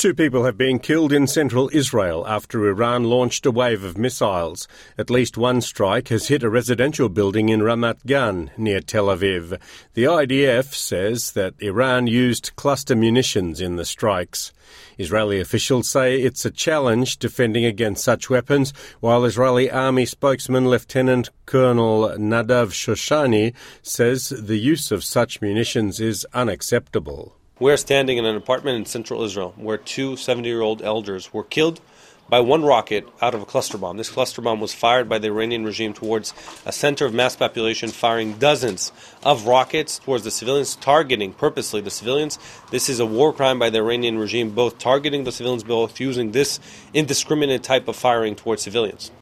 2 people have been killed in central Israel after Iran launched a wave of missiles. At least one strike has hit a residential building in Ramat Gan, near Tel Aviv. The IDF says that Iran used cluster munitions in the strikes. Israeli officials say it's a challenge defending against such weapons, while Israeli Army spokesman Lieutenant Colonel Nadav Shoshani says the use of such munitions is unacceptable. We're standing in an apartment in central Israel where 2 70-year-old elders were killed by one rocket out of a cluster bomb. This cluster bomb was fired by the Iranian regime towards a center of mass population, firing dozens of rockets towards the civilians, targeting purposely the civilians. This is a war crime by the Iranian regime, both targeting the civilians, both using this indiscriminate type of firing towards civilians.